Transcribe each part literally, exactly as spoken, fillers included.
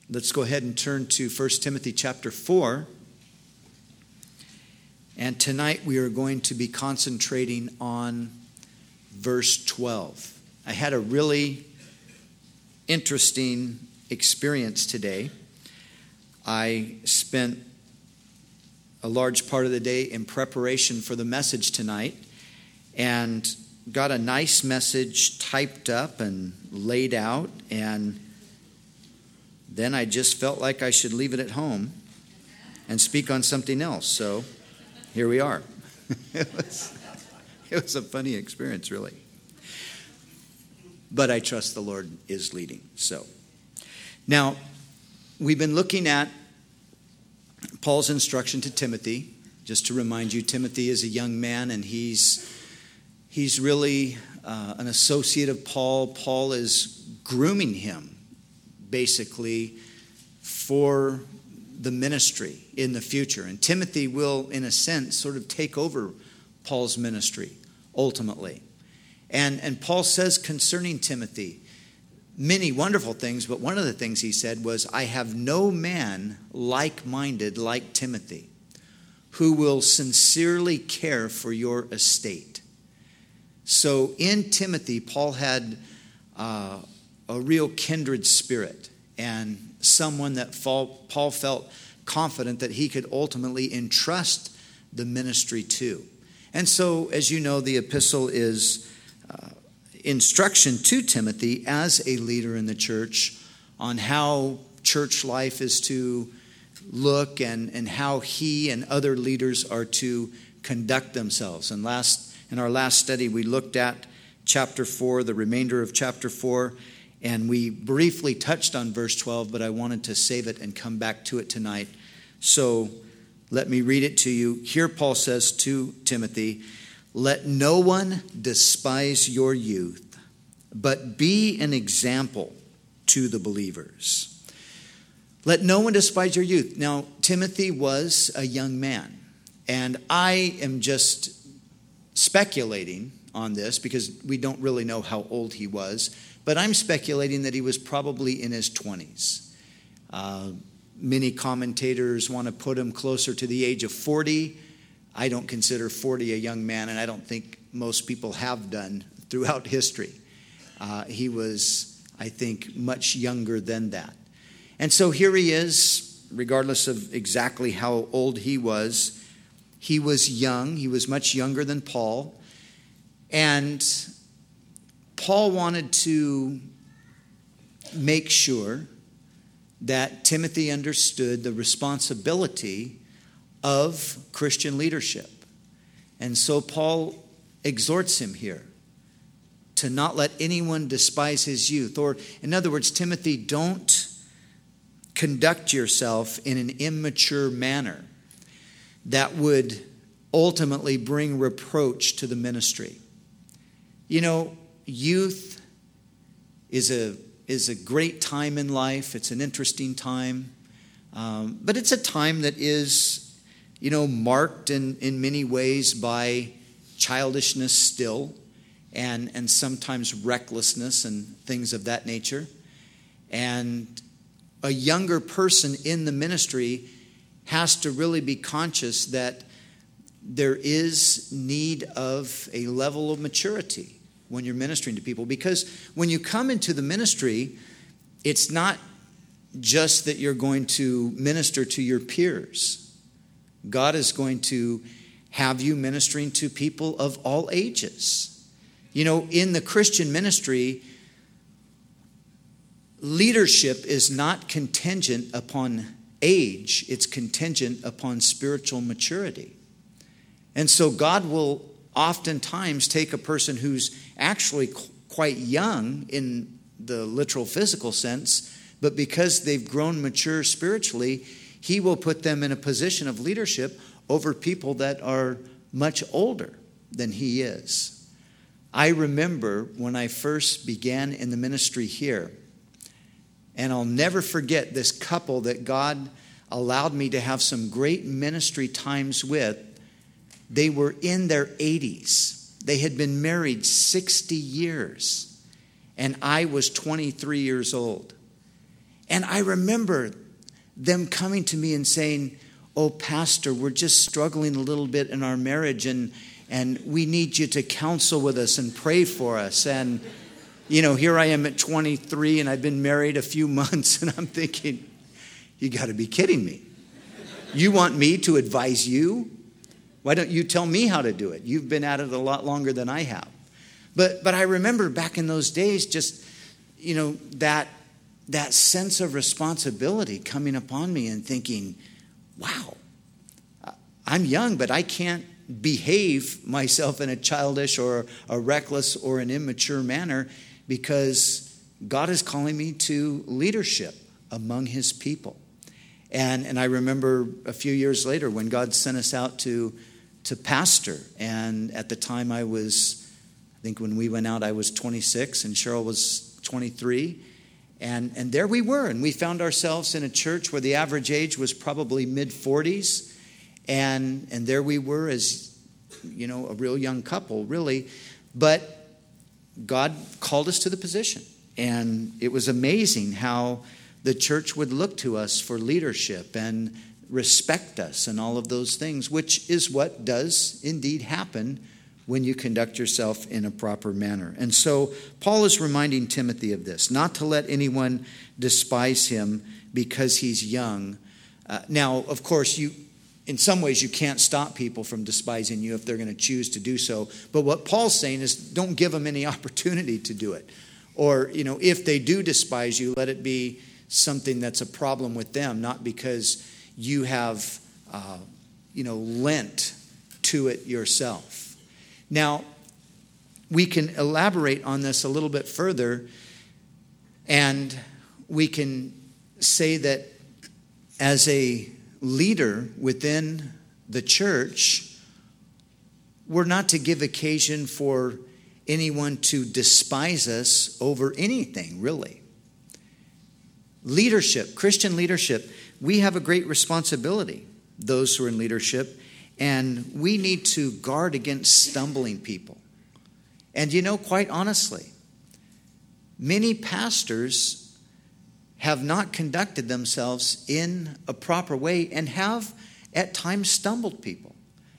let's go ahead and turn to First Timothy chapter four. And tonight we are going to be concentrating on verse twelve. I had a really interesting experience today. I spent a large part of the day in preparation for the message tonight and got a nice message typed up and laid out, and then I just felt like I should leave it at home and speak on something else. So here we are. it was, it was a funny experience, really. But I trust the Lord is leading. So now, we've been looking at Paul's instruction to Timothy. Just to remind you, Timothy is a young man, and he's he's really uh, an associate of Paul. Paul is grooming him, basically, for the ministry in the future. And Timothy will, in a sense, sort of take over Paul's ministry, ultimately. And, and Paul says concerning Timothy many wonderful things, but one of the things he said was, I have no man like-minded like Timothy, who will sincerely care for your estate. So in Timothy, Paul had uh, a real kindred spirit, and someone that Paul felt confident that he could ultimately entrust the ministry to. And so, as you know, the epistle is uh, instruction to Timothy as a leader in the church on how church life is to look and, and how he and other leaders are to conduct themselves. And last in our last study, we looked at chapter four, the remainder of chapter four, and we briefly touched on verse twelve, but I wanted to save it and come back to it tonight. So let me read it to you. Here Paul says to Timothy, let no one despise your youth, but be an example to the believers. Let no one despise your youth. Now, Timothy was a young man, and I am just speculating on this because we don't really know how old he was, but I'm speculating that he was probably in his twenties. Uh, many commentators want to put him closer to the age of forty. I don't consider forty a young man, and I don't think most people have done throughout history. Uh, he was, I think, much younger than that. And so here he is, regardless of exactly how old he was. He was young. He was much younger than Paul. And Paul wanted to make sure that Timothy understood the responsibility of Christian leadership. And so Paul exhorts him here to not let anyone despise his youth. Or, in other words, Timothy, don't conduct yourself in an immature manner that would ultimately bring reproach to the ministry. You know, youth is a is a great time in life. It's an interesting time. Um, but it's a time that is, you know, marked in, in many ways by childishness still, and, and sometimes recklessness and things of that nature. And a younger person in the ministry has to really be conscious that there is need of a level of maturity when you're ministering to people. Because when you come into the ministry, it's not just that you're going to minister to your peers. God is going to have you ministering to people of all ages. You know, in the Christian ministry, leadership is not contingent upon age. It's contingent upon spiritual maturity. And so God will oftentimes take a person who's actually quite young in the literal physical sense, but because they've grown mature spiritually, he will put them in a position of leadership over people that are much older than he is. I remember when I first began in the ministry here, and I'll never forget this couple that God allowed me to have some great ministry times with. They were in their eighties. They had been married sixty years, and I was twenty-three years old. And I remember them coming to me and saying, "Oh, Pastor, we're just struggling a little bit in our marriage, and and we need you to counsel with us and pray for us." And, you know, here I am at twenty-three, and I've been married a few months, and I'm thinking, you got to be kidding me. You want me to advise you? Why don't you tell me how to do it? You've been at it a lot longer than I have. But but I remember back in those days, just, you know, that that sense of responsibility coming upon me and thinking, wow, I'm young, but I can't behave myself in a childish or a reckless or an immature manner, because God is calling me to leadership among his people. And and I remember a few years later when God sent us out to, to pastor. And at the time I was, I think when we went out, I was twenty-six and Cheryl was twenty-three. And, and there we were. And we found ourselves in a church where the average age was probably mid-forties. And, and there we were as, you know, a real young couple, really. But God called us to the position. And it was amazing how the church would look to us for leadership and respect us and all of those things, which is what does indeed happen when you conduct yourself in a proper manner. And so Paul is reminding Timothy of this, not to let anyone despise him because he's young. Uh, now, of course, you, in some ways, you can't stop people from despising you if they're going to choose to do so. But what Paul's saying is, don't give them any opportunity to do it. Or, you know, if they do despise you, let it be something that's a problem with them, not because you have, uh, you know, lent to it yourself. Now, we can elaborate on this a little bit further, and we can say that as a leader within the church, we're not to give occasion for anyone to despise us over anything, really. Leadership, Christian leadership, we have a great responsibility, those who are in leadership, and we need to guard against stumbling people. And you know, quite honestly, many pastors have not conducted themselves in a proper way and have at times stumbled people.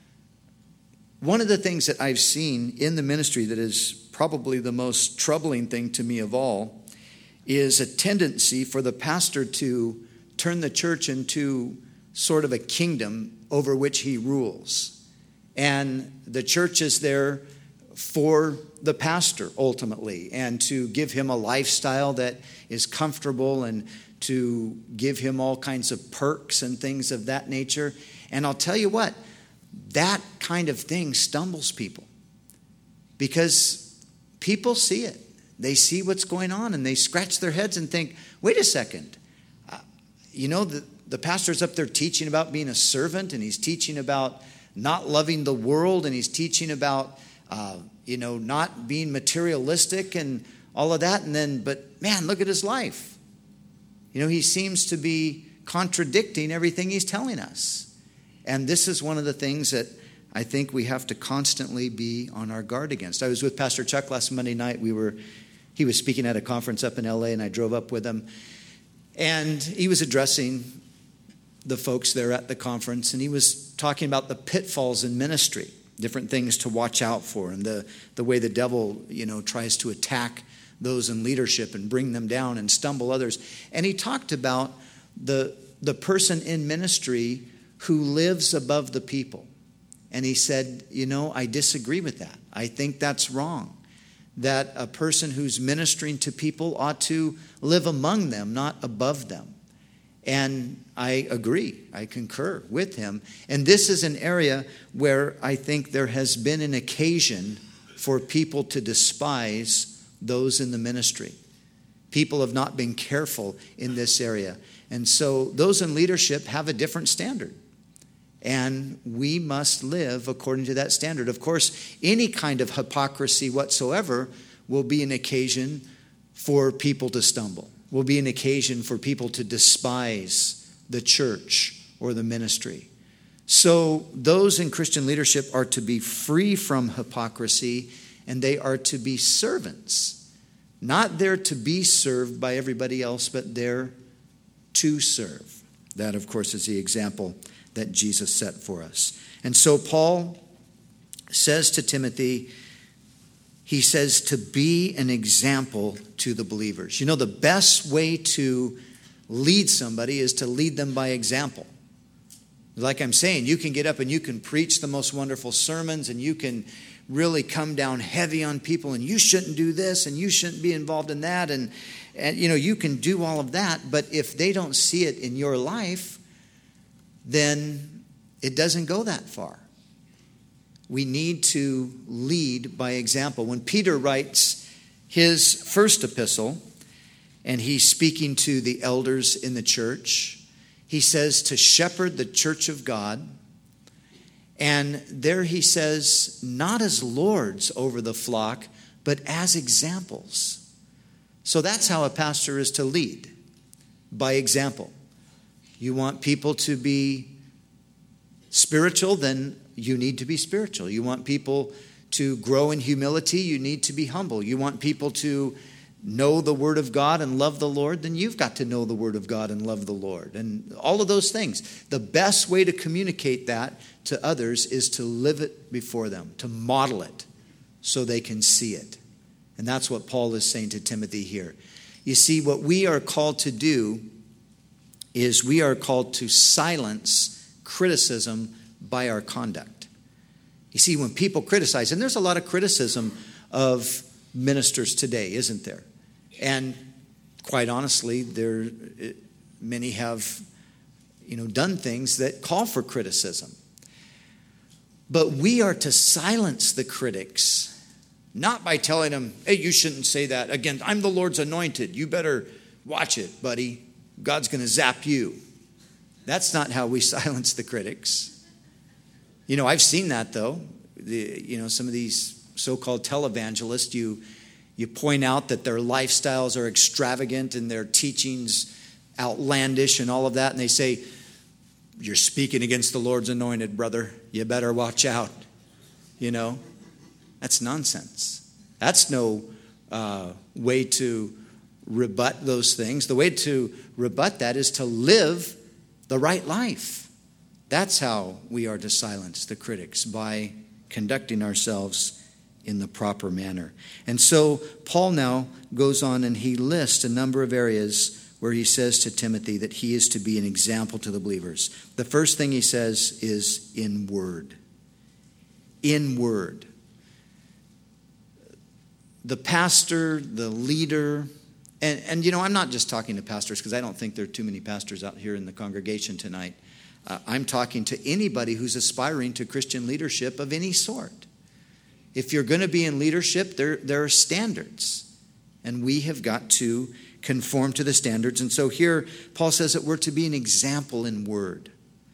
One of the things that I've seen in the ministry that is probably the most troubling thing to me of all is a tendency for the pastor to turn the church into sort of a kingdom over which he rules. And the church is there for the pastor ultimately, and to give him a lifestyle that is comfortable and to give him all kinds of perks and things of that nature. And I'll tell you what, that kind of thing stumbles people, because people see it. They see what's going on and they scratch their heads and think, wait a second, uh, you know, the, the pastor's up there teaching about being a servant, and he's teaching about not loving the world, and he's teaching about, uh, you know, not being materialistic and all of that. And then, but man, look at his life. You know, he seems to be contradicting everything he's telling us. And this is one of the things that I think we have to constantly be on our guard against. I was with Pastor Chuck last Monday night. We were, he was speaking at a conference up in L A, and I drove up with him. And he was addressing the folks there at the conference, and he was talking about the pitfalls in ministry, different things to watch out for, and the, the way the devil, you know, tries to attack those in leadership and bring them down and stumble others. And he talked about the, the person in ministry who lives above the people. And he said, you know, I disagree with that. I think that's wrong. That a person who's ministering to people ought to live among them, not above them. And I agree. I concur with him. And this is an area where I think there has been an occasion for people to despise those in the ministry. People have not been careful in this area. And so those in leadership have a different standard. And we must live according to that standard. Of course, any kind of hypocrisy whatsoever will be an occasion for people to stumble, will be an occasion for people to despise the church or the ministry. So those in Christian leadership are to be free from hypocrisy, and they are to be servants. Not there to be served by everybody else, but there to serve. That, of course, is the example that Jesus set for us. And so Paul says to Timothy, he says to be an example to the believers. You know, the best way to lead somebody is to lead them by example. Like I'm saying, you can get up and you can preach the most wonderful sermons and you can really come down heavy on people and you shouldn't do this and you shouldn't be involved in that. And, and you know, you can do all of that. But if they don't see it in your life, then it doesn't go that far. We need to lead by example. When Peter writes his first epistle, and he's speaking to the elders in the church, he says to shepherd the church of God. And there he says, not as lords over the flock, but as examples. So that's how a pastor is to lead, by example. You want people to be spiritual, then you need to be spiritual. You want people to grow in humility, you need to be humble. You want people to know the Word of God and love the Lord, then you've got to know the Word of God and love the Lord. And all of those things. The best way to communicate that to others is to live it before them, to model it so they can see it. And that's what Paul is saying to Timothy here. You see, what we are called to do is we are called to silence criticism by our conduct. You see, when people criticize, and there's a lot of criticism of ministers today, isn't there? And quite honestly, there many have, you know, done things that call for criticism. But we are to silence the critics, not by telling them, hey, you shouldn't say that. Again, I'm the Lord's anointed. You better watch it, buddy. God's going to zap you. That's not how we silence the critics. You know, I've seen that, though. The, you know, some of these so-called televangelists, you you point out that their lifestyles are extravagant and their teachings outlandish and all of that, and they say, you're speaking against the Lord's anointed, brother. You better watch out. You know, that's nonsense. That's no uh, way to rebut those things. The way to rebut that is to live the right life. That's how we are to silence the critics, by conducting ourselves in the proper manner. And so Paul now goes on and he lists a number of areas where he says to Timothy that he is to be an example to the believers. The first thing he says is in word. In word. The pastor, the leader, and, and you know, I'm not just talking to pastors because I don't think there are too many pastors out here in the congregation tonight. Uh, I'm talking to anybody who's aspiring to Christian leadership of any sort. If you're going to be in leadership, there, there are standards. And we have got to conform to the standards. And so here, Paul says that we're to be an example in word.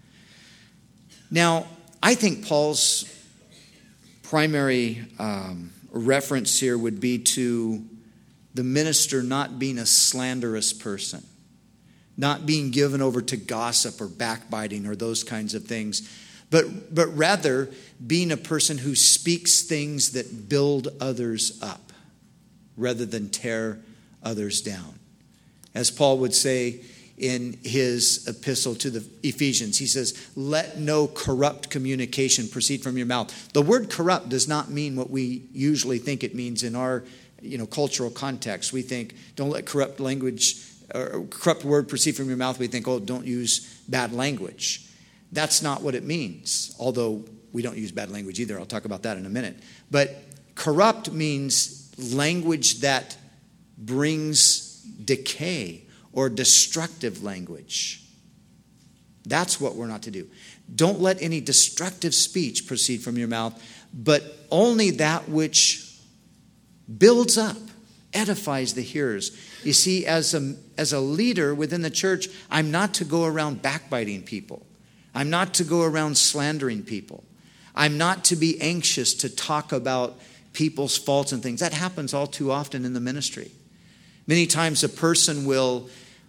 Now, I think Paul's primary um, reference here would be to the minister not being a slanderous person, not being given over to gossip or backbiting or those kinds of things, but, but rather being a person who speaks things that build others up rather than tear others down. As Paul would say in his epistle to the Ephesians, he says, let no corrupt communication proceed from your mouth. The word corrupt does not mean what we usually think it means in our you know, cultural context. We think, don't let corrupt language or corrupt word proceed from your mouth. We think, oh, don't use bad language. That's not what it means, although we don't use bad language either. I'll talk about that in a minute. But corrupt means language that brings decay or destructive language. That's what we're not to do. Don't let any destructive speech proceed from your mouth, but only that which builds up, edifies the hearers. You see, as a, as a leader within the church, I'm not to go around backbiting people. I'm not to go around slandering people. I'm not to be anxious to talk about people's faults and things. That happens all too often in the ministry. Many times a person will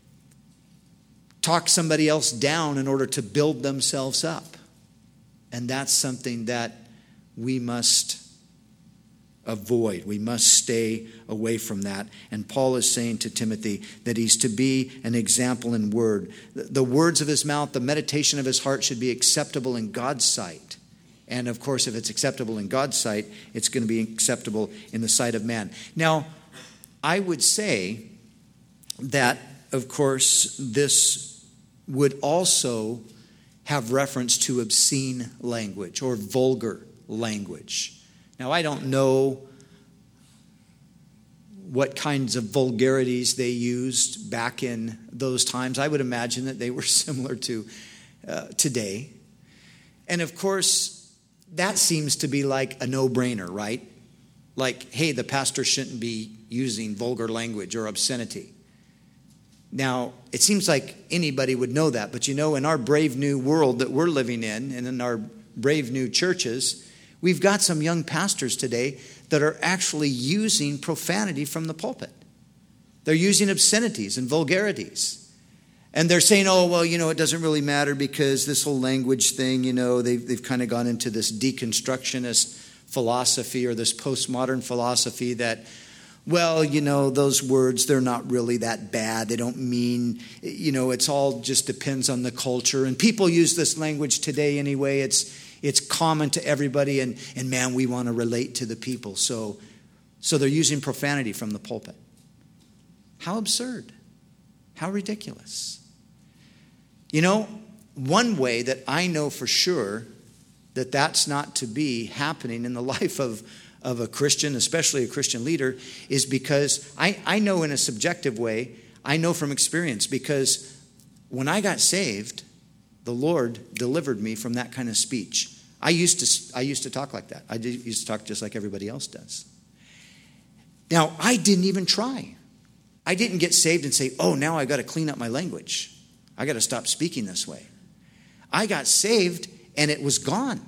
talk somebody else down in order to build themselves up. And that's something that we must avoid. We must stay away from that. And Paul is saying to Timothy that he's to be an example in word. The words of his mouth, the meditation of his heart should be acceptable in God's sight. And of course, if it's acceptable in God's sight, it's going to be acceptable in the sight of man. Now, I would say that, of course, this would also have reference to obscene language or vulgar language. Now, I don't know what kinds of vulgarities they used back in those times. I would imagine that they were similar to uh, today. And of course, that seems to be like a no-brainer, right? Like, hey, the pastor shouldn't be using vulgar language or obscenity. Now, it seems like anybody would know that, but you know, in our brave new world that we're living in, and in our brave new churches, we've got some young pastors today that are actually using profanity from the pulpit. They're using obscenities and vulgarities. And they're saying, oh, well, you know, it doesn't really matter because this whole language thing, you know, they've, they've kind of gone into this deconstructionist philosophy or this postmodern philosophy that, well, you know, those words, they're not really that bad. They don't mean, you know, it's all just depends on the culture. And people use this language today anyway. It's it's common to everybody. And, and man, we want to relate to the people. So, so they're using profanity from the pulpit. How absurd. How ridiculous. You know, one way that I know for sure that that's not to be happening in the life of of a Christian, especially a Christian leader, is because I, I know in a subjective way, I know from experience, because when I got saved, the Lord delivered me from that kind of speech. I used to I used to talk like that. I used to talk just like everybody else does. Now, I didn't even try. I didn't get saved and say, oh, now I got to clean up my language. I got to stop speaking this way. I got saved and it was gone.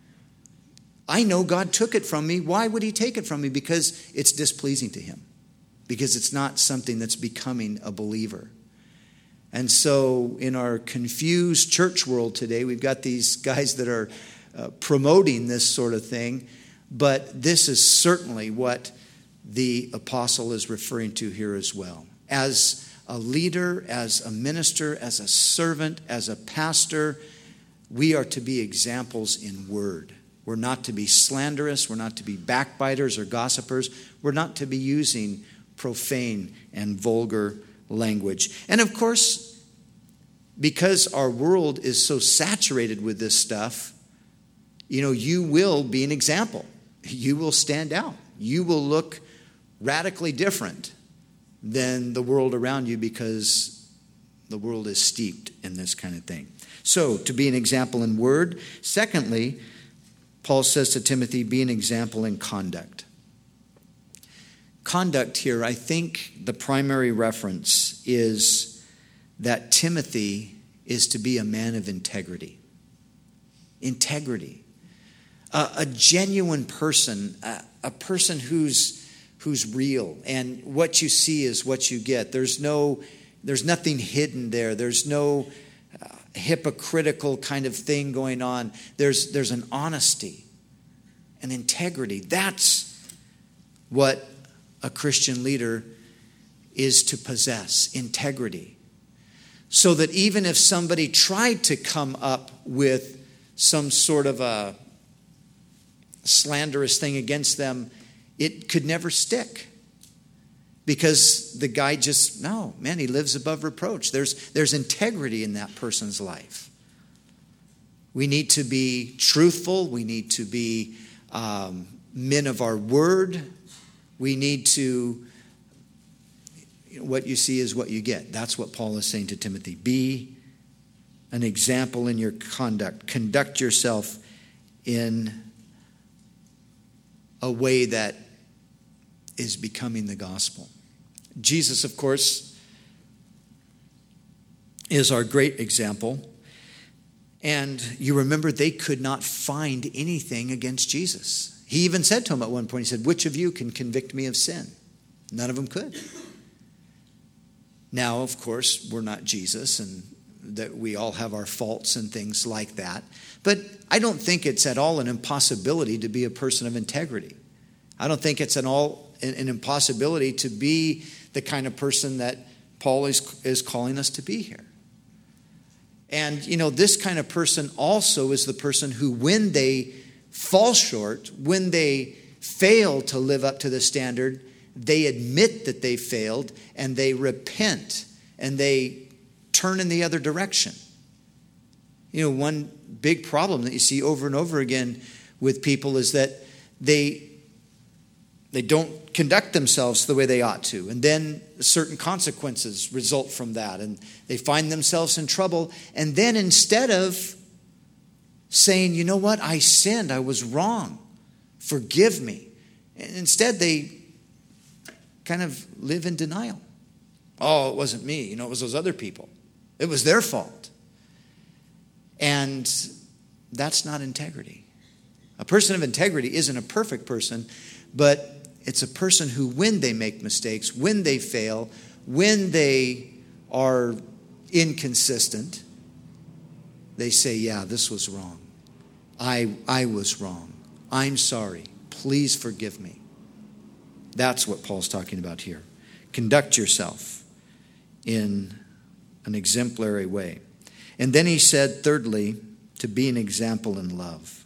I know God took it from me. Why would he take it from me? Because it's displeasing to him. Because it's not something that's becoming a believer. And so in our confused church world today, we've got these guys that are uh, promoting this sort of thing. But this is certainly what the apostle is referring to here as well. As a leader, as a minister, as a servant, as a pastor, we are to be examples in word. We're not to be slanderous. We're not to be backbiters or gossipers. We're not to be using profane and vulgar language. And of course, because our world is so saturated with this stuff, you know, you will be an example. You will stand out. You will look radically different than the world around you because the world is steeped in this kind of thing. So, to be an example in word. Secondly, Paul says to Timothy, be an example in conduct. Conduct here, I think the primary reference is that Timothy is to be a man of integrity. Integrity. A, a genuine person, a, a person who's who's real. And what you see is what you get. There's no, there's nothing hidden there. There's no hypocritical kind of thing going on. There's there's an honesty, an integrity. That's what a Christian leader is to possess, integrity. So that even if somebody tried to come up with some sort of a slanderous thing against them, it could never stick. Because the guy just, no, man, he lives above reproach. There's, there's integrity in that person's life. We need to be truthful. We need to be um, men of our word. We need to, you know, what you see is what you get. That's what Paul is saying to Timothy. Be an example in your conduct. Conduct yourself in a way that is becoming the gospel. Jesus, of course, is our great example. And you remember they could not find anything against Jesus. He even said to him at one point, he said, which of you can convict me of sin? None of them could. Now, of course, we're not Jesus and that we all have our faults and things like that. But I don't think it's at all an impossibility to be a person of integrity. I don't think it's an all an impossibility to be the kind of person that Paul is, is calling us to be here. And, you know, this kind of person also is the person who, when they fall short, when they fail to live up to the standard, they admit that they failed and they repent and they turn in the other direction. You know, one big problem that you see over and over again with people is that they they don't conduct themselves the way they ought to. And then certain consequences result from that. And they find themselves in trouble. And then instead of saying, you know what, I sinned, I was wrong, forgive me. And instead they kind of live in denial. Oh, it wasn't me. You know, it was those other people. It was their fault. And that's not integrity. A person of integrity isn't a perfect person, but it's a person who, when they make mistakes, when they fail, when they are inconsistent, they say, yeah, this was wrong. I, I was wrong. I'm sorry. Please forgive me. That's what Paul's talking about here. Conduct yourself in an exemplary way. And then he said, thirdly, to be an example in love.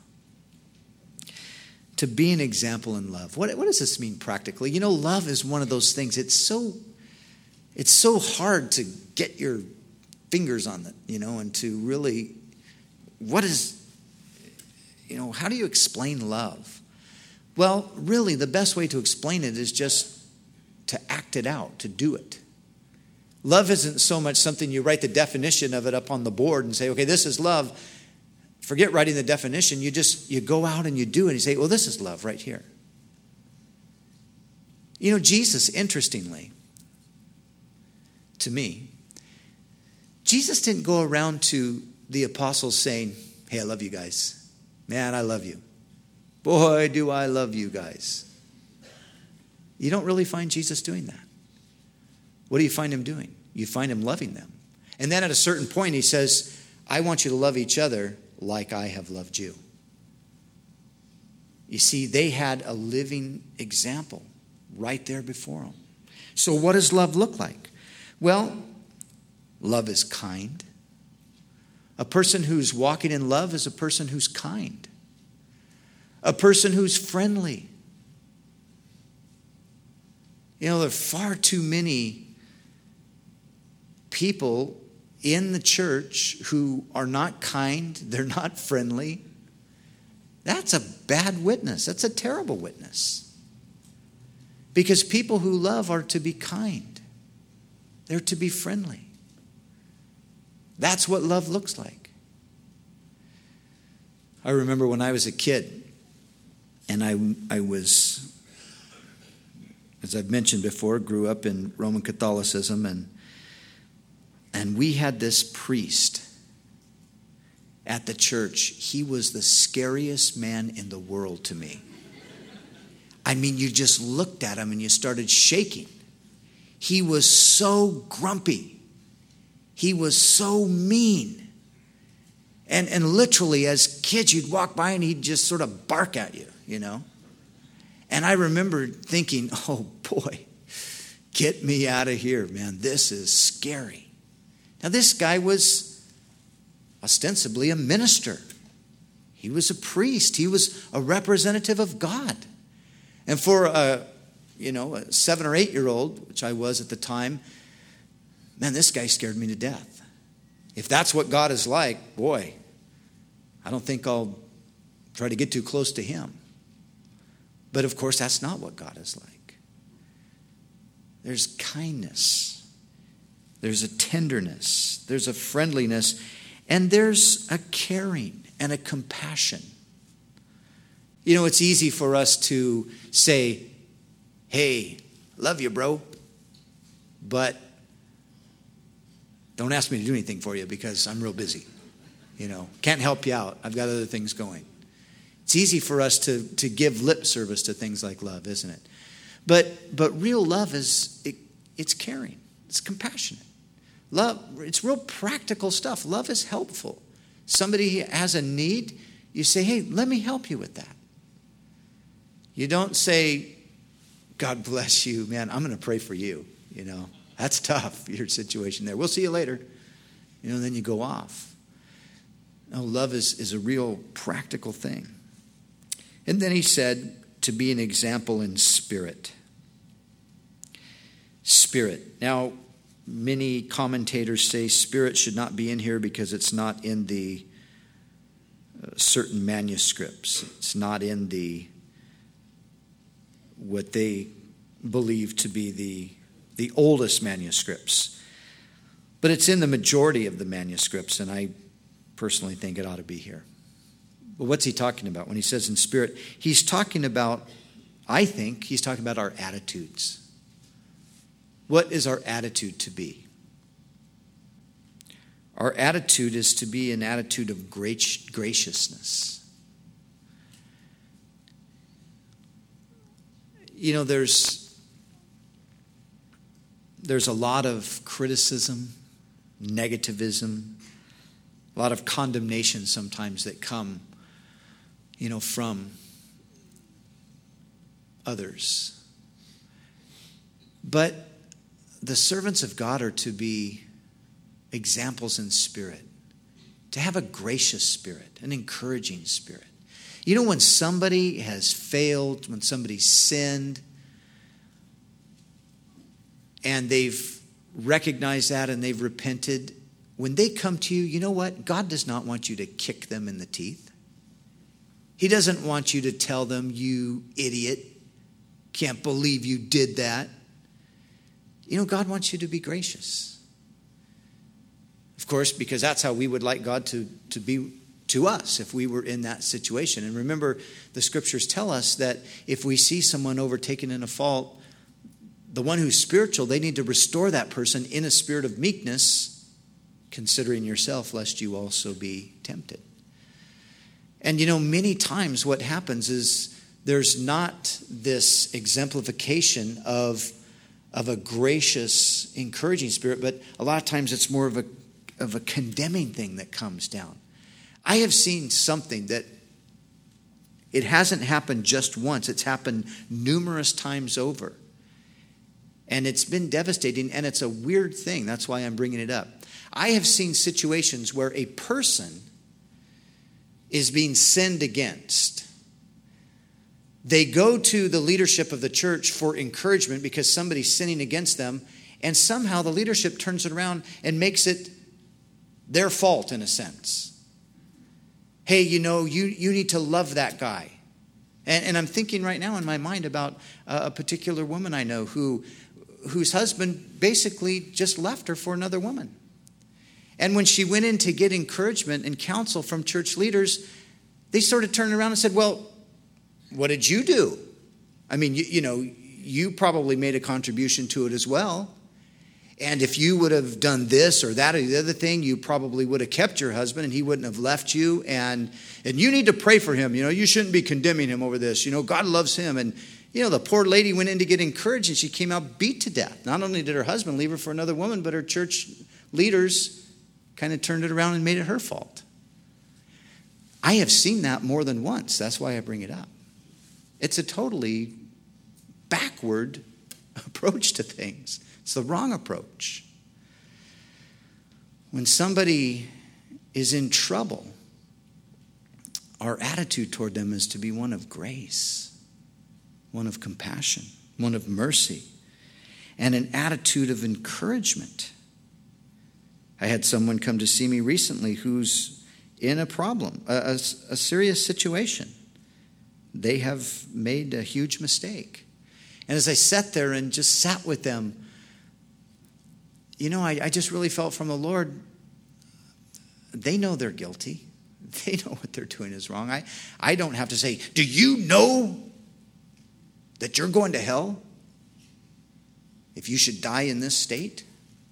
To be an example in love. What, what does this mean practically? You know, love is one of those things. It's so, it's so hard to get your fingers on it, you know, and to really, what is, you know, how do you explain love? Well, really, the best way to explain it is just to act it out, to do it. Love isn't so much something you write the definition of it up on the board and say, okay, this is love. Forget writing the definition. You just, you go out and you do it. And you say, well, this is love right here. You know, Jesus, interestingly, to me, Jesus didn't go around to the apostles saying, hey, I love you guys. Man, I love you. Boy, do I love you guys. You don't really find Jesus doing that. What do you find him doing? You find him loving them. And then at a certain point, he says, I want you to love each other like I have loved you. You see, they had a living example right there before them. So what does love look like? Well, love is kind. A person who's walking in love is a person who's kind. A person who's friendly. You know, there are far too many people in the church who are not kind, they're not friendly. That's a bad witness. That's a terrible witness. Because people who love are to be kind. They're to be friendly. That's what love looks like. I remember when I was a kid, and I, I was, as I've mentioned before, grew up in Roman Catholicism, and And we had this priest at the church. He was the scariest man in the world to me. I mean, you just looked at him and you started shaking. He was so grumpy. He was so mean. And, and literally, as kids, you'd walk by and he'd just sort of bark at you, you know. And I remember thinking, oh boy, get me out of here, man. This is scary. Now, this guy was ostensibly a minister. He was a priest. He was a representative of God. And for a, you know, a seven or eight-year-old, which I was at the time, man, this guy scared me to death. If that's what God is like, boy, I don't think I'll try to get too close to him. But, of course, that's not what God is like. There's kindness. There's a tenderness, there's a friendliness, and there's a caring and a compassion. You know, it's easy for us to say, hey, love you, bro, but don't ask me to do anything for you because I'm real busy. You know, can't help you out. I've got other things going. It's easy for us to, to give lip service to things like love, isn't it? But but real love is, it, it's caring. It's compassionate. Love, it's real practical stuff. Love is helpful. Somebody has a need, you say, hey, let me help you with that. You don't say, God bless you, man, I'm going to pray for you. You know, that's tough, your situation there. We'll see you later. You know, and then you go off. No, love is, is a real practical thing. And then he said to be an example in spirit. Spirit. Now, many commentators say spirit should not be in here because it's not in the uh, certain manuscripts. It's not in the what they believe to be the, the oldest manuscripts. But it's in the majority of the manuscripts, and I personally think it ought to be here. But what's he talking about when he says in spirit? He's talking about, I think, he's talking about our attitudes. What is our attitude to be? Our attitude is to be an attitude of graciousness. You know, there's, there's a lot of criticism, negativism, a lot of condemnation sometimes that come, you know, from others. But the servants of God are to be examples in spirit, to have a gracious spirit, an encouraging spirit. You know, when somebody has failed, when somebody's sinned, and they've recognized that and they've repented, when they come to you, you know what? God does not want you to kick them in the teeth. He doesn't want you to tell them, you idiot, can't believe you did that. You know, God wants you to be gracious. Of course, because that's how we would like God to, to be to us if we were in that situation. And remember, the scriptures tell us that if we see someone overtaken in a fault, the one who's spiritual, they need to restore that person in a spirit of meekness, considering yourself, lest you also be tempted. And you know, many times what happens is there's not this exemplification of of a gracious, encouraging spirit, but a lot of times it's more of a of a condemning thing that comes down. I have seen something that it hasn't happened just once. It's happened numerous times over. And it's been devastating, and it's a weird thing. That's why I'm bringing it up. I have seen situations where a person is being sinned against. They go to the leadership of the church for encouragement because somebody's sinning against them, and somehow the leadership turns it around and makes it their fault in a sense. Hey, you know, you, you need to love that guy. And, and I'm thinking right now in my mind about a, a particular woman I know who whose husband basically just left her for another woman. And when she went in to get encouragement and counsel from church leaders, they sort of turned around and said, well, what did you do? I mean, you, you know, you probably made a contribution to it as well. And if you would have done this or that or the other thing, you probably would have kept your husband and he wouldn't have left you. And, and you need to pray for him. You know, you shouldn't be condemning him over this. You know, God loves him. And, you know, the poor lady went in to get encouraged and she came out beat to death. Not only did her husband leave her for another woman, but her church leaders kind of turned it around and made it her fault. I have seen that more than once. That's why I bring it up. It's a totally backward approach to things. It's the wrong approach. When somebody is in trouble, our attitude toward them is to be one of grace, one of compassion, one of mercy, and an attitude of encouragement. I had someone come to see me recently who's in a problem, a, a, a serious situation. They have made a huge mistake. And as I sat there and just sat with them, you know, I, I just really felt from the Lord, they know they're guilty. They know what they're doing is wrong. I, I don't have to say, do you know that you're going to hell if you should die in this state?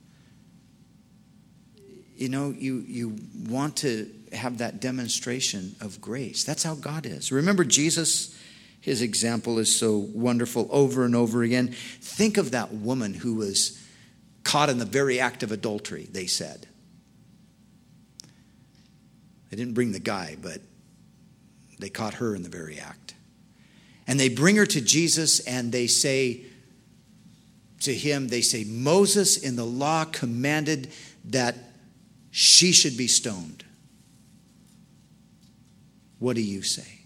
You know, you, you want to have that demonstration of grace. That's how God is. Remember Jesus, his example is so wonderful over and over again. Think of that woman who was caught in the very act of adultery, they said. They didn't bring the guy, but they caught her in the very act. And they bring her to Jesus and they say to him, they say, Moses in the law commanded that she should be stoned. What do you say?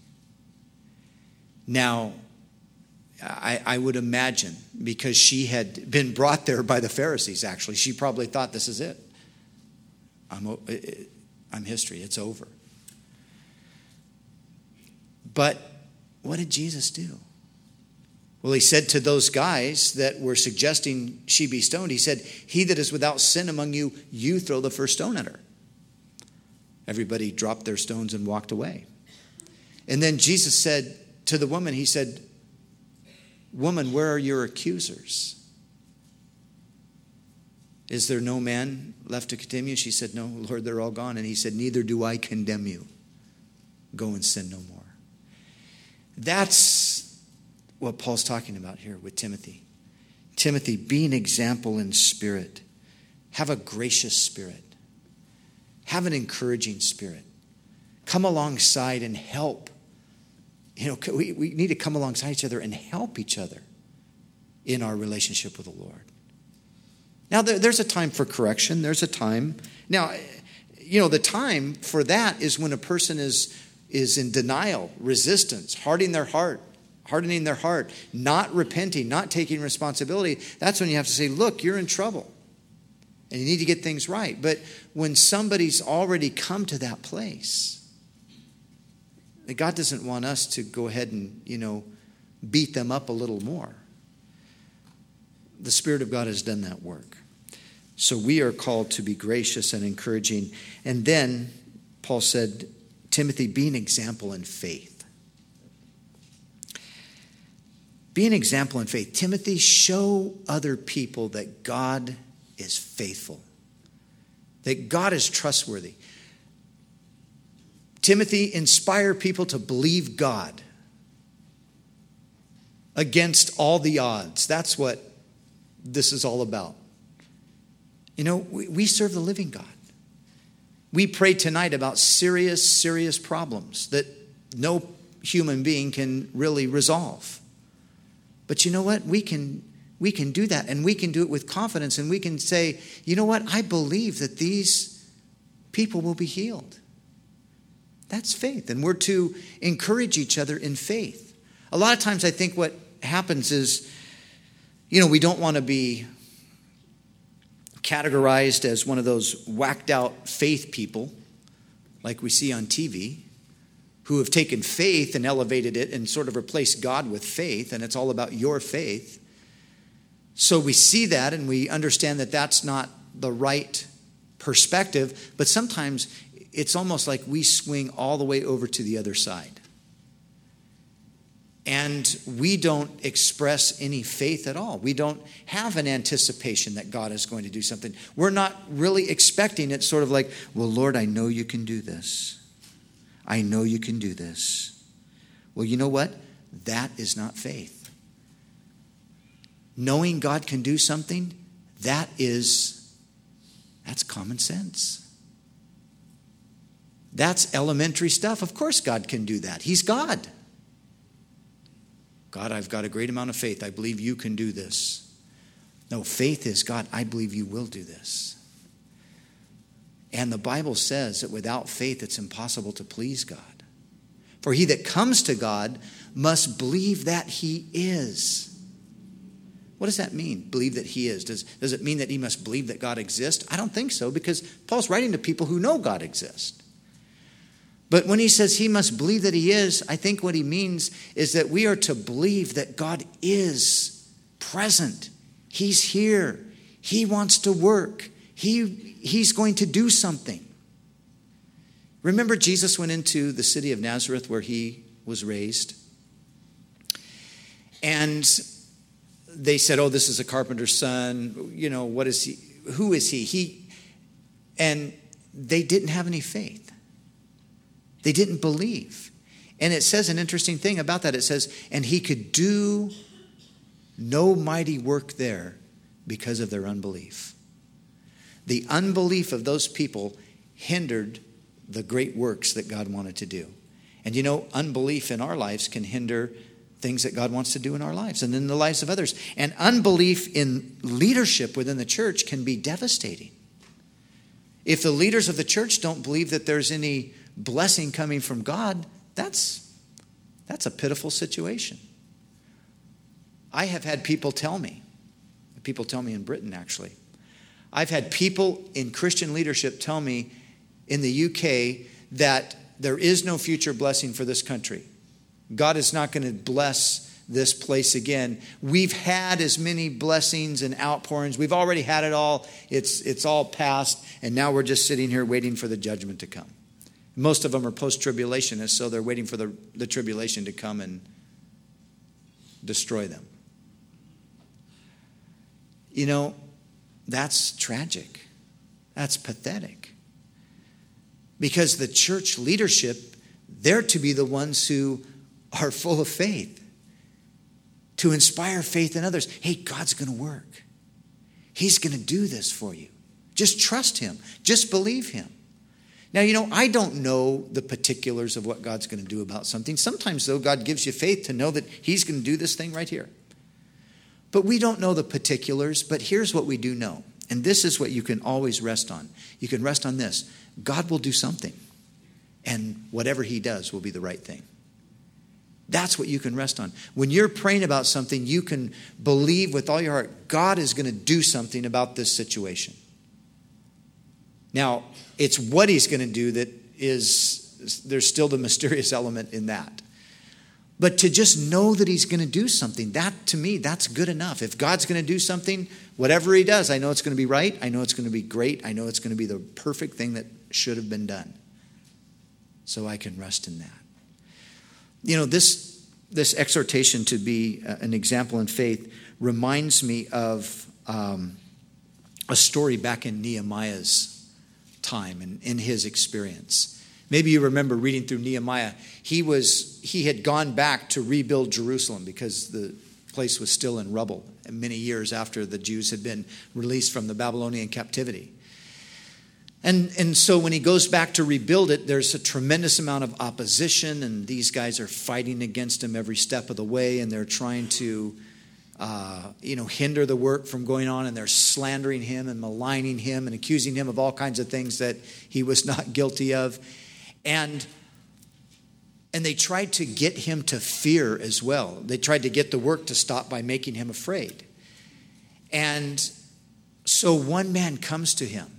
Now, I, I would imagine, because she had been brought there by the Pharisees, actually, she probably thought, this is it. I'm, I'm history. It's over. But what did Jesus do? Well, he said to those guys that were suggesting she be stoned, he said, he that is without sin among you, you throw the first stone at her. Everybody dropped their stones and walked away. And then Jesus said to the woman, he said, woman, where are your accusers? Is there no man left to condemn you? She said, no, Lord, they're all gone. And he said, neither do I condemn you. Go and sin no more. That's what Paul's talking about here with Timothy. Timothy, be an example in spirit. Have a gracious spirit. Have an encouraging spirit. Come alongside and help. You know, we, we need to come alongside each other and help each other in our relationship with the Lord. Now, there, there's a time for correction. There's a time. Now, you know, the time for that is when a person is, is in denial, resistance, hardening their heart, hardening their heart, not repenting, not taking responsibility. That's when you have to say, look, you're in trouble. And you need to get things right. But when somebody's already come to that place, God doesn't want us to go ahead and, you know, beat them up a little more. The Spirit of God has done that work. So we are called to be gracious and encouraging. And then Paul said, Timothy, be an example in faith. Be an example in faith. Timothy, show other people that God is faithful, that God is trustworthy. Timothy, inspire people to believe God against all the odds. That's what this is all about. You know, we, we serve the living God. We prayed tonight about serious, serious problems that no human being can really resolve. But you know what? We can, we can do that, and we can do it with confidence, and we can say, you know what? I believe that these people will be healed. That's faith, and we're to encourage each other in faith. A lot of times I think what happens is, you know, we don't want to be categorized as one of those whacked out faith people like we see on T V, who have taken faith and elevated it and sort of replaced God with faith, and it's all about your faith. So we see that and we understand that that's not the right perspective, but sometimes it's almost like we swing all the way over to the other side. And we don't express any faith at all. We don't have an anticipation that God is going to do something. We're not really expecting it, sort of like, well, Lord, I know you can do this. I know you can do this. Well, you know what? That is not faith. Knowing God can do something, that is, that's common sense. That's elementary stuff. Of course God can do that. He's God. God, I've got a great amount of faith. I believe you can do this. No, faith is, God, I believe you will do this. And the Bible says that without faith, it's impossible to please God. For he that comes to God must believe that he is. What does that mean? Believe that he is. Does, does it mean that he must believe that God exists? I don't think so, because Paul's writing to people who know God exists. But when he says he must believe that he is, I think what he means is that we are to believe that God is present. He's here. He wants to work. He, he's going to do something. Remember, Jesus went into the city of Nazareth where he was raised. And they said, oh, this is a carpenter's son. You know, what is he? Who is he? He, and they didn't have any faith. They didn't believe. And it says an interesting thing about that. It says, and he could do no mighty work there because of their unbelief. The unbelief of those people hindered the great works that God wanted to do. And you know, unbelief in our lives can hinder things that God wants to do in our lives and in the lives of others. And unbelief in leadership within the church can be devastating. If the leaders of the church don't believe that there's any blessing coming from God, that's, that's a pitiful situation. I have had people tell me, people tell me in Britain actually, I've had people in Christian leadership tell me in the U K that there is no future blessing for this country. God is not going to bless this place again. We've had as many blessings and outpourings. We've already had it all. It's, it's all past. And now we're just sitting here waiting for the judgment to come. Most of them are post-tribulationists, so they're waiting for the, the tribulation to come and destroy them. You know, that's tragic. That's pathetic. Because the church leadership, they're to be the ones who are full of faith, to inspire faith in others. Hey, God's going to work. He's going to do this for you. Just trust him. Just believe him. Now, you know, I don't know the particulars of what God's going to do about something. Sometimes, though, God gives you faith to know that he's going to do this thing right here. But we don't know the particulars, but here's what we do know. And this is what you can always rest on. You can rest on this. God will do something. And whatever he does will be the right thing. That's what you can rest on. When you're praying about something, you can believe with all your heart, God is going to do something about this situation. Now, it's what he's going to do that is, there's still the mysterious element in that. But to just know that he's going to do something, that to me, that's good enough. If God's going to do something, whatever he does, I know it's going to be right. I know it's going to be great. I know it's going to be the perfect thing that should have been done. So I can rest in that. You know, this, this exhortation to be an example in faith reminds me of um, a story back in Nehemiah's time and in his experience. Maybe you remember reading through Nehemiah. He was he had gone back to rebuild Jerusalem because the place was still in rubble many years after the Jews had been released from the Babylonian captivity. And, and so when he goes back to rebuild it, there's a tremendous amount of opposition, and these guys are fighting against him every step of the way, and they're trying to uh, you know, hinder the work from going on, and they're slandering him and maligning him and accusing him of all kinds of things that he was not guilty of. And, and they tried to get him to fear as well. They tried to get the work to stop by making him afraid. And so one man comes to him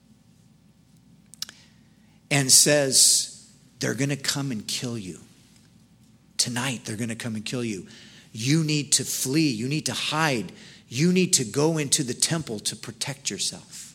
and says, they're going to come and kill you. Tonight, they're going to come and kill you. You need to flee. You need to hide. You need to go into the temple to protect yourself.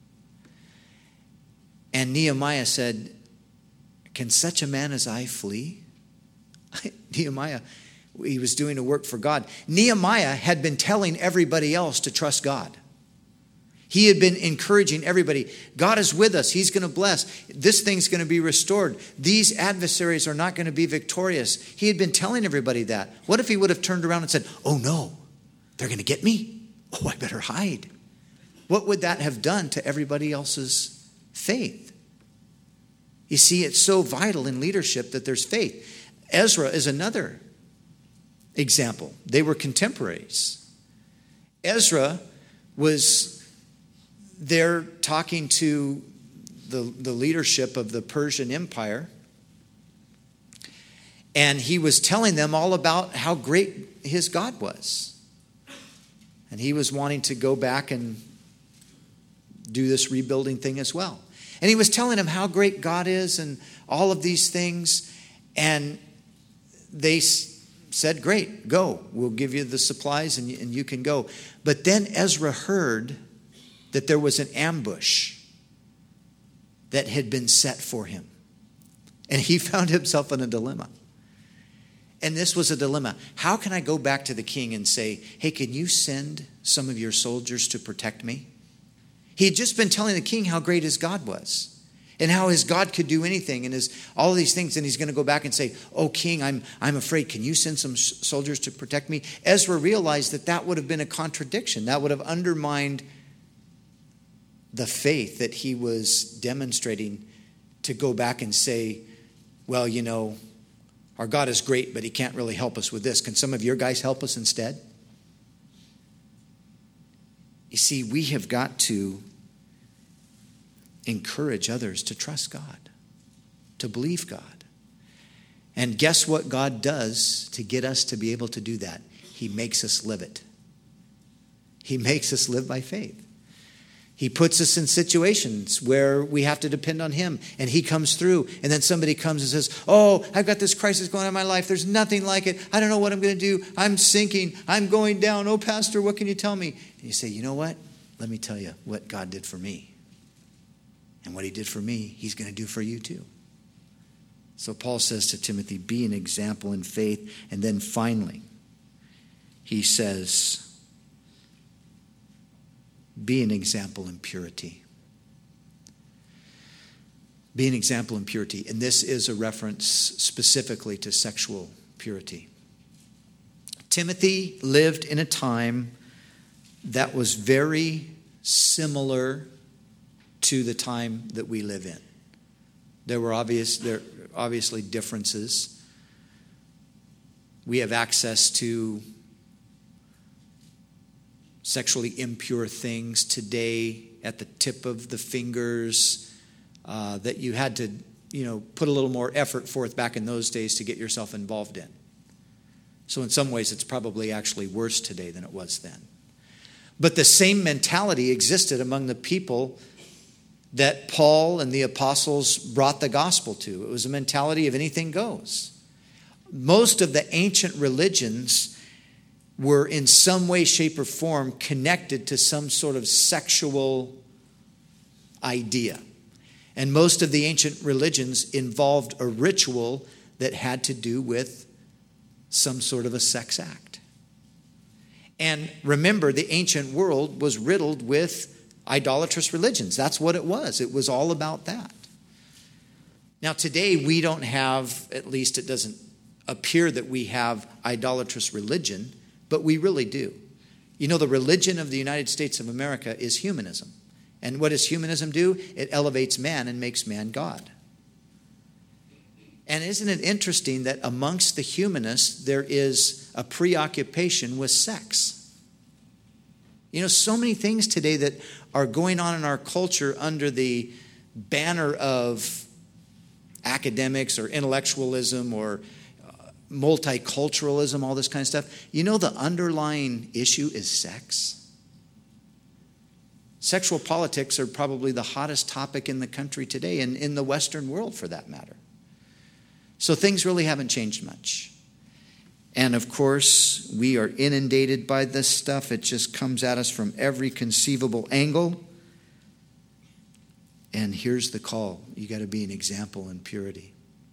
And Nehemiah said, can such a man as I flee? Nehemiah, he was doing a work for God. Nehemiah had been telling everybody else to trust God. He had been encouraging everybody. God is with us. He's going to bless. This thing's going to be restored. These adversaries are not going to be victorious. He had been telling everybody that. What if he would have turned around and said, oh no, they're going to get me. Oh, I better hide. What would that have done to everybody else's faith? You see, it's so vital in leadership that there's faith. Ezra is another example. They were contemporaries. Ezra was there talking to the, the leadership of the Persian Empire. And he was telling them all about how great his God was. And he was wanting to go back and do this rebuilding thing as well. And he was telling them how great God is and all of these things. And they said, great, go. We'll give you the supplies and you, and you can go. But then Ezra heard that there was an ambush that had been set for him. And he found himself in a dilemma. And this was a dilemma. How can I go back to the king and say, hey, can you send some of your soldiers to protect me? He had just been telling the king how great his God was and how his God could do anything and his, all of these things. And he's going to go back and say, oh, king, I'm, I'm afraid. Can you send some soldiers to protect me? Ezra realized that that would have been a contradiction. That would have undermined the faith that he was demonstrating to go back and say, well, you know, Our God is great, but he can't really help us with this. Can some of your guys help us instead? You see, we have got to encourage others to trust God, to believe God. And guess what God does to get us to be able to do that? He makes us live it. He makes us live by faith. He puts us in situations where we have to depend on him, and he comes through. And then somebody comes and says, oh, I've got this crisis going on in my life. There's nothing like it. I don't know what I'm going to do. I'm sinking. I'm going down. Oh, pastor, what can you tell me? And you say, you know what? Let me tell you what God did for me. And what he did for me, he's going to do for you too. So Paul says to Timothy, be an example in faith. And then finally, he says, be an example in purity. Be an example in purity. And this is a reference specifically to sexual purity. Timothy lived in a time that was very similar to the time that we live in. There were obvious, there obviously differences. We have access to sexually impure things today at the tip of the fingers uh, that you had to, you know, put a little more effort forth back in those days to get yourself involved in. So in some ways, it's probably actually worse today than it was then. But the same mentality existed among the people that Paul and the apostles brought the gospel to. It was a mentality of anything goes. Most of the ancient religions were in some way, shape, or form connected to some sort of sexual idea. And most of the ancient religions involved a ritual that had to do with some sort of a sex act. And remember, the ancient world was riddled with idolatrous religions. That's what it was. It was all about that. Now, today, we don't have, at least it doesn't appear that we have idolatrous religion, but we really do. You know, the religion of the United States of America is humanism. And what does humanism do? It elevates man and makes man God. And isn't it interesting that amongst the humanists, there is a preoccupation with sex? You know, so many things today that are going on in our culture under the banner of academics or intellectualism or multiculturalism, all this kind of stuff. You know, the underlying issue is sex. Sexual politics are probably the hottest topic in the country today and in the Western world for that matter. So things really haven't changed much. And of course, we are inundated by this stuff. It just comes at us from every conceivable angle. And here's the call. You got to be an example in purity.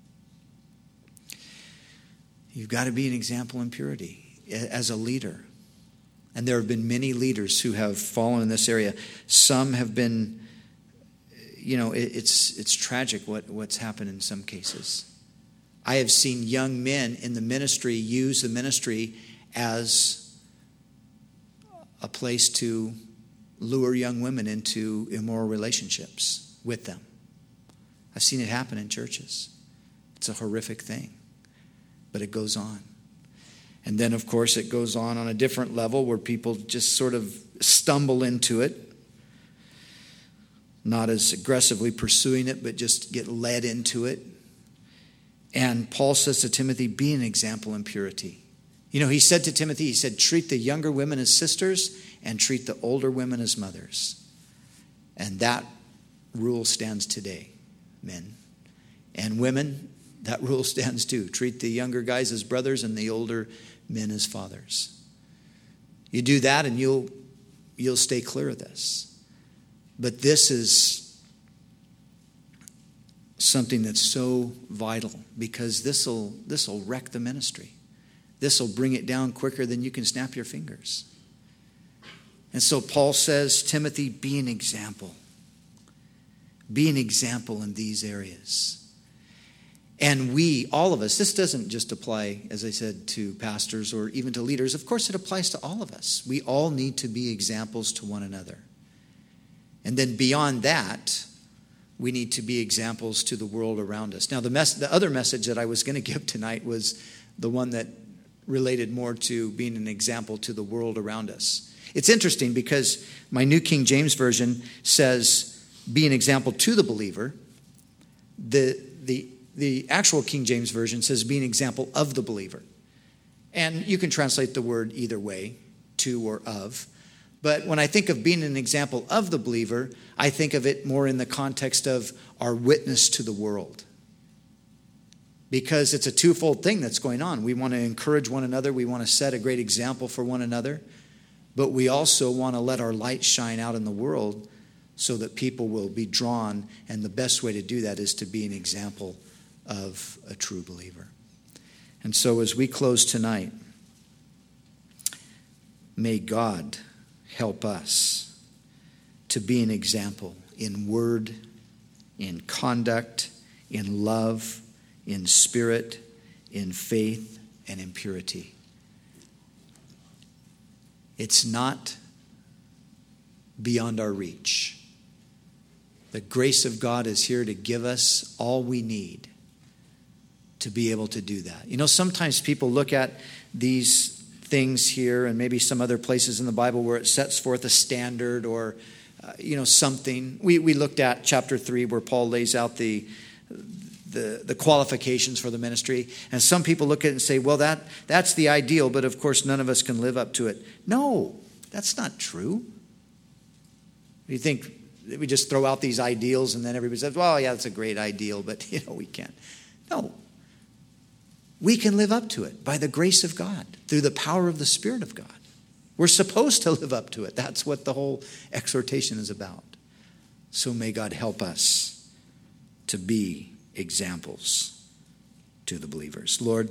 You've got to be an example in purity as a leader. And there have been many leaders who have fallen in this area. Some have been, you know, it's it's tragic what, what's happened in some cases. I have seen young men in the ministry use the ministry as a place to lure young women into immoral relationships with them. I've seen it happen in churches. It's a horrific thing. But it goes on. And then, of course, it goes on on a different level where people just sort of stumble into it. Not as aggressively pursuing it, but just get led into it. And Paul says to Timothy, be an example in purity. You know, he said to Timothy, he said, treat the younger women as sisters and treat the older women as mothers. And that rule stands today, men. And women, that rule stands too. Treat the younger guys as brothers and the older men as fathers. You do that and you'll you'll stay clear of this. But this is something that's so vital because this'll this'll wreck the ministry. This'll bring it down quicker than you can snap your fingers. And so Paul says, Timothy, be an example. Be an example in these areas. And we, all of us, this doesn't just apply, as I said, to pastors or even to leaders. Of course, it applies to all of us. We all need to be examples to one another. And then beyond that, we need to be examples to the world around us. Now, the, mes- the other message that I was going to give tonight was the one that related more to being an example to the world around us. It's interesting because my New King James Version says, be an example to the believer. The, the, the actual King James Version says, be an example of the believer. And you can translate the word either way, to or of. But when I think of being an example of the believer, I think of it more in the context of our witness to the world. Because it's a twofold thing that's going on. We want to encourage one another. We want to set a great example for one another. But we also want to let our light shine out in the world so that people will be drawn. And the best way to do that is to be an example of a true believer. And so as we close tonight, may God help us to be an example in word, in conduct, in love, in spirit, in faith, and in purity. It's not beyond our reach. The grace of God is here to give us all we need to be able to do that. You know, sometimes people look at these things here and maybe some other places in the Bible where it sets forth a standard or, uh, you know, something. We we looked at chapter three where Paul lays out the, the, the qualifications for the ministry. And some people look at it and say, well, that that's the ideal, but of course none of us can live up to it. No, that's not true. You think we just throw out these ideals and then everybody says, well, yeah, that's a great ideal, but, you know, we can't. No. We can live up to it by the grace of God, through the power of the Spirit of God. We're supposed to live up to it. That's what the whole exhortation is about. So may God help us to be examples to the believers. Lord,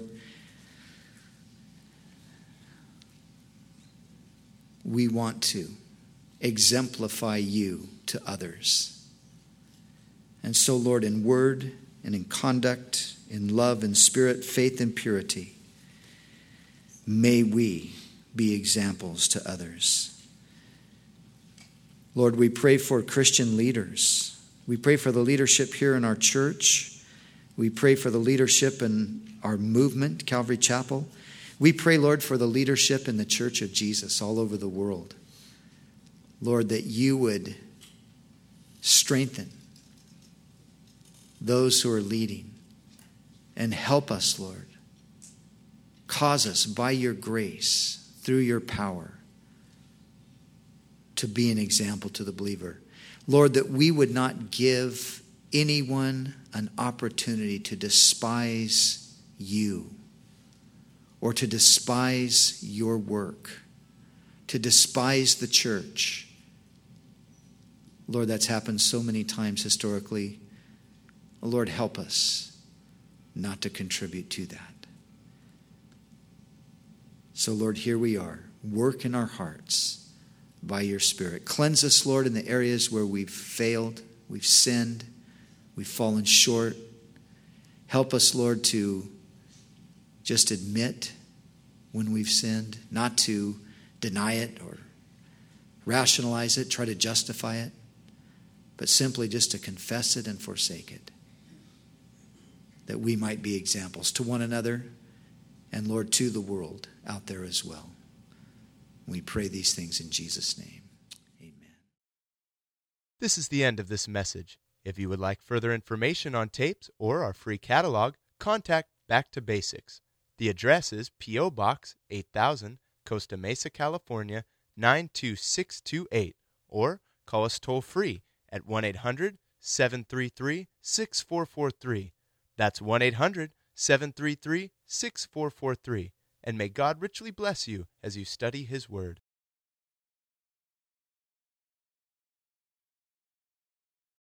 we want to exemplify you to others. And so, Lord, in word and in conduct, in love and spirit, faith and purity, may we be examples to others. Lord, we pray for Christian leaders. We pray for the leadership here in our church. We pray for the leadership in our movement, Calvary Chapel. We pray, Lord, for the leadership in the Church of Jesus all over the world. Lord, that you would strengthen those who are leading. And help us, Lord. Cause us by your grace, through your power, to be an example to the believer. Lord, that we would not give anyone an opportunity to despise you or to despise your work, to despise the church. Lord, that's happened so many times historically. Lord, help us not to contribute to that. So, Lord, here we are. Work in our hearts by your Spirit. Cleanse us, Lord, in the areas where we've failed, we've sinned, we've fallen short. Help us, Lord, to just admit when we've sinned, not to deny it or rationalize it, try to justify it, but simply just to confess it and forsake it, that we might be examples to one another and, Lord, to the world out there as well. We pray these things in Jesus' name. Amen. This is the end of this message. If you would like further information on tapes or our free catalog, contact Back to Basics. The address is P O. Box eight thousand, Costa Mesa, California, nine two six two eight, or call us toll-free at one eight hundred, seven three three, six four four three. That's one eight hundred, seven three three, six four four three. And may God richly bless you as you study His Word.